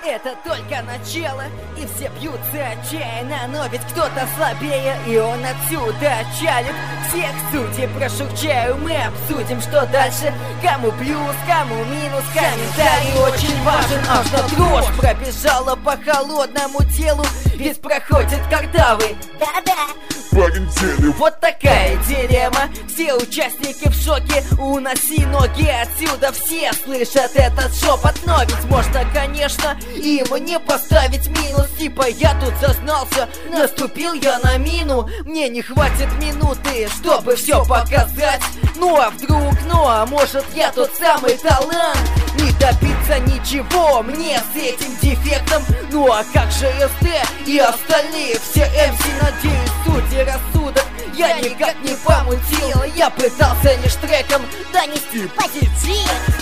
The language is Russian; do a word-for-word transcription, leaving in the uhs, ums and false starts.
Это только начало, и все бьются отчаянно. Но ведь кто-то слабее, и он отсюда отчалит. Всех сути прошурчаю, мы обсудим, что дальше. Кому плюс, кому минус, комментарий очень важен. Аж на дрожь пробежала по холодному телу. Ведь проходят картавы. Да-да. Вот такая дилемма. Все участники в шоке. Уноси ноги отсюда. Все слышат этот шепот. Но ведь можно, конечно, им не поставить минус. Типа я тут зазнался, наступил я на мину. Мне не хватит минуты, чтобы все показать. Ну а вдруг, ну а может я тот самый талант. Не добиться ничего мне с этим дефектом. Ну а как же СТ и остальные все эм си? Надеюсь, суть и рассудок я никак не помутил. Я пытался лишь треком донести позитив.